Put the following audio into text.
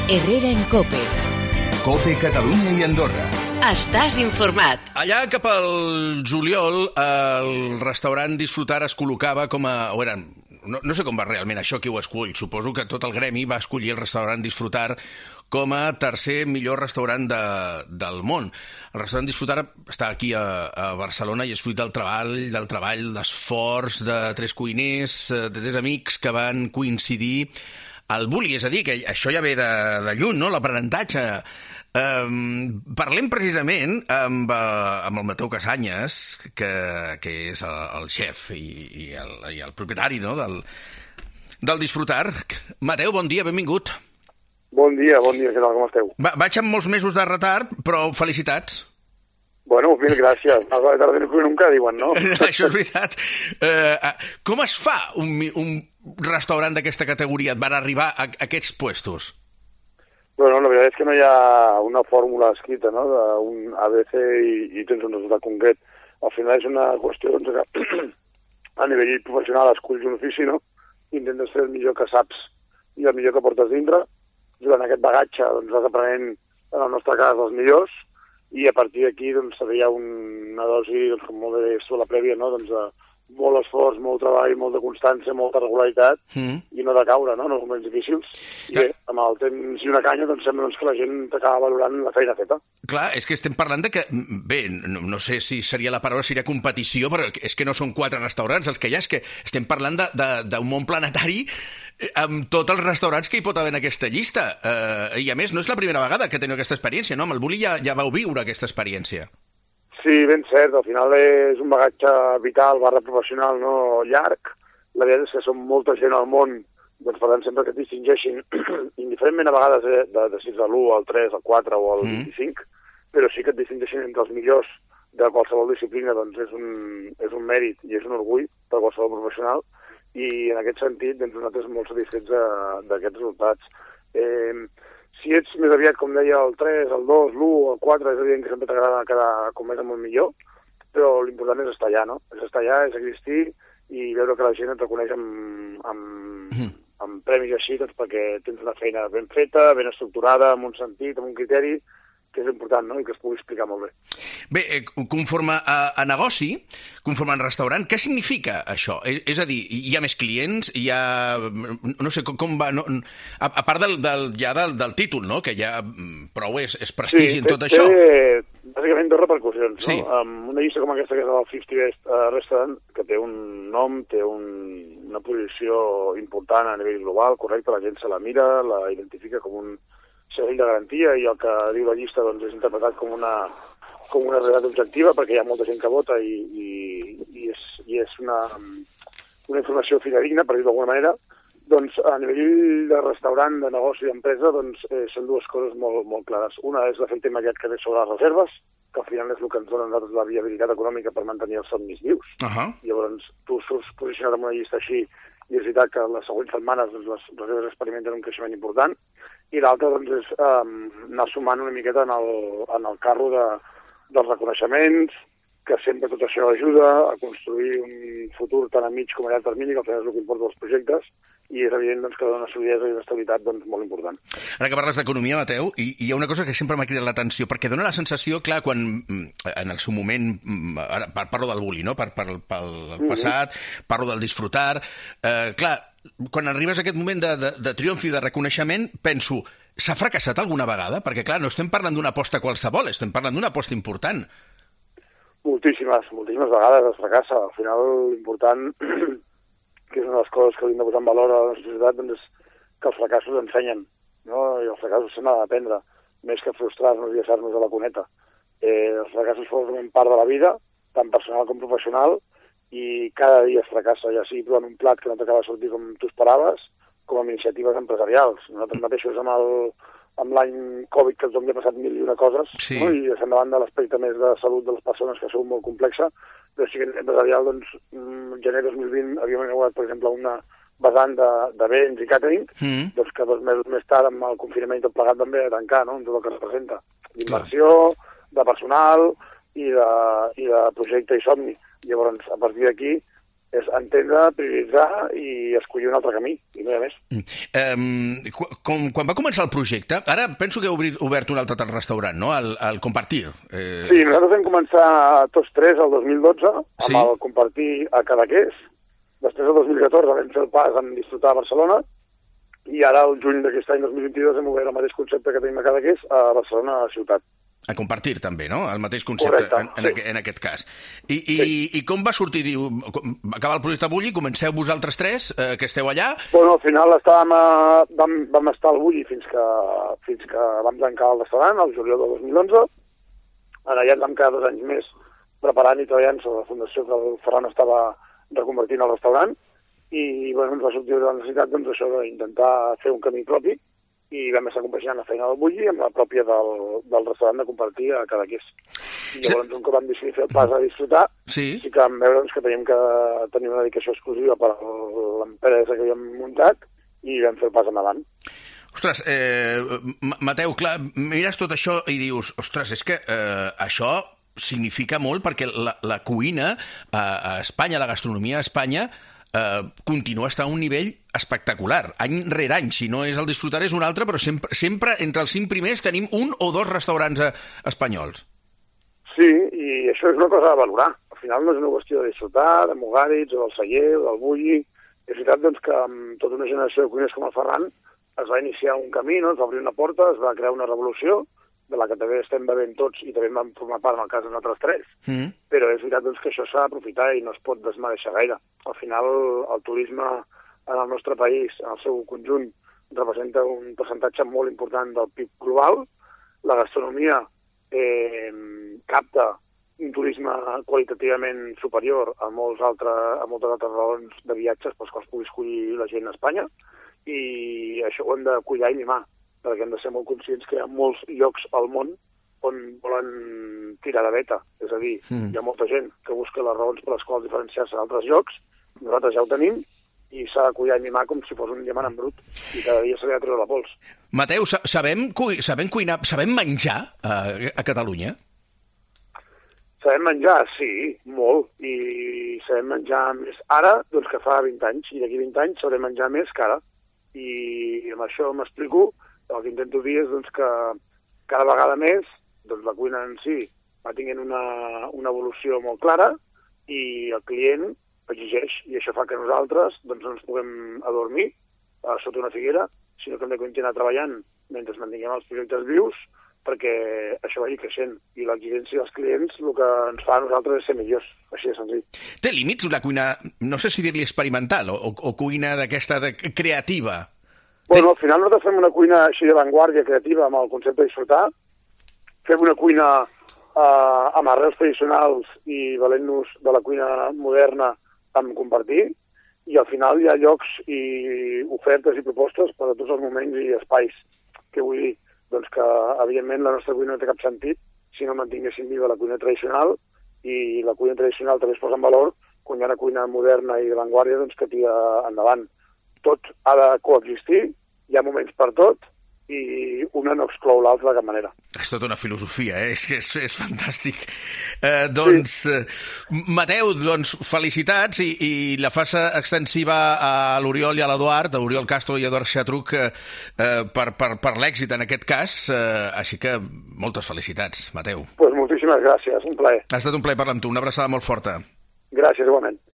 Herrera en COPE. COPE Catalunya i Andorra. Estàs informat. Allà cap al juliol el restaurant Disfrutar es col·locava com a... No sé com va realment això, qui ho escull. Suposo que tot el gremi va escollir el restaurant Disfrutar com a tercer millor restaurant del món. El restaurant Disfrutar està aquí a Barcelona i és fruit del treball, l'esforç de tres cuiners, de tres amics que van coincidir al Bulli. És a dir, que això ja ve de lluny, no?, l'aprenentatge. Parlem precisament amb el Mateu Casanyes, que és el xef i el propietari, no?, del Disfrutar. Mateu, bon dia, benvingut. Bon dia, què tal, com esteu? Vaig amb molts mesos de retard, però felicitats. Bueno, mil gràcies. A la tarda nunca diuen, no? Això és veritat. Com es fa un restaurant d'aquesta categoria? Et van arribar a aquests puestos? Bueno, la veritat és que no hi ha una fórmula escrita, no?, d'un ABC i tens un resultat concret. Al final és una qüestió doncs, que a nivell professional esculls un ofici, no?, i intentes fer el millor que saps i el millor que portes dintre. Durant aquest bagatge doncs, vas aprenent, en el nostre cas, els millors, i a partir d'aquí doncs, seria una dosi, doncs, com molt bé sobre la prèvia, no?, doncs, molt esforç, molt treball, molta constància, molta regularitat, i no de caure, no?, en els moments difícils. I bé, amb el temps i una canya, doncs sembla que la gent t'acaba valorant la feina feta. Clar, és que estem parlant de que, bé, no sé si seria la paraula, seria competició, però és que no són 4 restaurants els que hi ha, és que estem parlant d'un món planetari amb tots els restaurants que hi pot haver en aquesta llista. I a més, no és la primera vegada que teniu aquesta experiència, no? Amb el Bulli ja vau viure aquesta experiència. Sí, ben cert, al final és un bagatge vital, professional, no llarg. La veritat és que som molta gent al món, doncs per tant sempre que et distingeixin, indiferentment a vegades de si ets l'1, el 3, el 4 o el 25, però sí que et distingeixin entre els millors de qualsevol disciplina, doncs és un mèrit i és un orgull per qualsevol professional, i en aquest sentit doncs, nosaltres molt satisfets d'aquests resultats. Si ets més aviat, com deia, el 3, el 2, l'1, el 4, és evident que sempre t'agrada quedar com més amb el millor, però l'important és estar allà, no? És estar allà, és existir i veure que la gent et reconeix amb premis així, doncs perquè tens una feina ben feta, ben estructurada, amb un sentit, amb un criteri, que és important, no?, i que es pugui explicar molt bé. Bé, conforme a negoci, conforme a restaurant, què significa això? És a dir, hi ha més clients, hi ha... No sé com va... No, a part del títol, no?, que ja prou és prestigi en tot això. Sí, bàsicament 2 repercussions, sí, no? Una llista com aquesta que és el 50 Best Restaurant, que té un nom, té una posició important a nivell global, correcte, la gent se la mira, la identifica com un segell de garantia, i el que diu la llista doncs, és interpretat com una realitat objectiva, perquè hi ha molta gent que vota i és una informació fidedigna, per dir-ho d'alguna manera. Doncs a nivell de restaurant, de negoci, d'empresa, doncs són 2 coses molt, molt clares. Una és l'efecte immediat que té sobre les reserves, que al final és el que ens dona a nosaltres la viabilitat econòmica per mantenir els somnis vius. Llavors tu surts posicionat en una llista així, i és veritat que les següents setmanes doncs, les reserves experimenten un creixement important, i l'altre doncs, és anar sumant una miqueta en el carro dels reconeixements, que sempre tot això ajuda a construir un futur tant a mig com a llarg termini, que al final és el que importa dels projectes, i és evident doncs, que dona solidesa i estabilitat doncs, molt important. Ara que parles d'economia, Mateu, hi ha una cosa que sempre m'ha cridat l'atenció, perquè dona la sensació, clar, quan en el seu moment, ara parlo del Bulli, no?, pel passat, parlo del Disfrutar, clar, quan arribes a aquest moment de triomf i de reconeixement, penso, s'ha fracassat alguna vegada? Perquè, clar, no estem parlant d'una aposta qualsevol, estem parlant d'una aposta important. Moltíssimes vegades es fracassa. Al final, l'important, que és una de les coses que hauríem de posar en valor a la nostra societat, doncs és que els fracassos ensenyen, no? I els fracassos s'han d'aprendre, més que frustrar-nos i deixar-nos a la cuneta. Els fracassos formen part de la vida, tant personal com professional, i cada dia es fracassa, ja sigui provant un plat que no t'acaba de sortir com tu esperaves, com amb iniciatives empresarials. Nosaltres mateixos amb l'any Covid, que tothom ja ha passat 1001 coses, sí, no? I deixant de banda l'aspecte més de salut de les persones, que són molt complexa, però sí que empresarial, doncs, gener 2020 havíem inaugurat, per exemple, una vessant de béns i catering, doncs que 2 mesos més tard, amb el confinament i tot plegat, vam haver de tancar, no?, amb tot el que representa. D'inversió, de personal i de projecte i somni. Llavors, a partir d'aquí, és entendre, prioritzar i escollir un altre camí, i no hi ha més. Quan va començar el projecte, ara penso que heu obert un altre restaurant, no? El Compartir. Sí, nosaltres vam començar tots tres el 2012 amb el Compartir a Cadaqués. Després del 2014 vam fer el pas en Disfrutar a Barcelona i ara el juny d'aquest any 2022 hem obert el mateix concepte que tenim a Cadaqués a Barcelona a la ciutat. A Compartir, també, no? El mateix concepte. Correcte, en aquest cas. I com va sortir? Va acabar el projecte Bulli, comenceu vosaltres tres, que esteu allà? Bueno, al final vam estar al Bulli fins que vam tancar el restaurant, el juliol del 2011. Ara ja ens vam quedar 2 anys més preparant i treballant sobre la fundació que el Ferran estava reconvertint al restaurant i bueno, ens va sortir la necessitat doncs, això d'intentar fer un camí propi i vam estar compaginant la feina del Bulli amb la pròpia del restaurant de Compartir a Cadaqués. I llavors, un cop vam decidir fer el pas a Disfrutar, sí que vam veure que teníem que tenir una dedicació exclusiva per a l'empresa que havíem muntat i vam fer el pas endavant. Ostres, Mateu, clar, mires tot això i dius, ostres, és que això significa molt perquè la cuina a Espanya, la gastronomia a Espanya, continua estant a un nivell espectacular. Any rere any, si no és el Disfrutar és un altre, però sempre entre els 5 primers tenim 1 o 2 restaurants espanyols. Sí, i això és una cosa a valorar. Al final no és una qüestió de Disfrutar, de Mugaritz, o del Celler, o del Bulli. És veritat doncs, que amb tota una generació de cuiners com el Ferran es va iniciar un camí, no? Es va obrir una porta, es va crear una revolució, de la que també estem bevent tots i també en vam formar part en el cas de nosaltres 3. Però és veritat doncs, que això s'ha d'aprofitar i no es pot desmereixer gaire. Al final, el turisme en el nostre país, en el seu conjunt, representa un percentatge molt important del PIB global. La gastronomia capta un turisme qualitativament superior a moltes altres raons de viatges pels quals pugui escollir la gent a Espanya i això ho hem de cuidar i mimar, perquè hem de ser molt conscients que hi ha molts llocs al món on volen tirar de veta. És a dir, hi ha molta gent que busca les raons per les quals diferenciar-se d'altres llocs, nosaltres ja ho tenim, i s'ha de cuidar i mimar com si fos un diamant en brut, i cada dia se li ha de treure la pols. Mateu, sabem cuinar, sabem menjar a Catalunya? Sabem menjar, sí, molt, i sabem menjar més ara doncs, que fa 20 anys, i d'aquí 20 anys sabrem menjar més que ara. I amb això m'explico. El que intento dir és doncs, que cada vegada més doncs, la cuina en si va tenint una evolució molt clara i el client exigeix, i això fa que nosaltres doncs, no ens puguem adormir sota una figuera, sinó que hem de continuar treballant mentre mantinguem els projectes vius perquè això vagi creixent. I l'exigència dels clients el que ens fa a nosaltres és ser millors, així de senzill. Té límits la cuina, no sé si dir-li experimental o cuina d'aquesta creativa? Bueno, al final nosaltres fem una cuina així d'avantguàrdia creativa amb el concepte de Disfrutar. Fem una cuina amb arrels tradicionals i valent-nos de la cuina moderna amb Compartir. I al final hi ha llocs i ofertes i propostes per a tots els moments i espais. Què vull dir? Doncs que, evidentment, la nostra cuina no té cap sentit si no mantinguéssim viva la cuina tradicional i la cuina tradicional també es posa en valor quan hi ha una cuina moderna i d'avantguàrdia doncs, que tira endavant. Tot ha de coexistir, hi ha moments per tot i una no exclou l'altra de cap manera. És tota una filosofia, és fantàstic. Sí. Mateu, felicitats i la fas extensiva a l'Oriol i a l'Eduard, a Oriol Castro i Eduard Xatruc, per l'èxit en aquest cas, així que moltes felicitats, Mateu. Moltíssimes gràcies, un plaer. Ha estat un plaer parlar amb tu, una abraçada molt forta. Gràcies, igualment.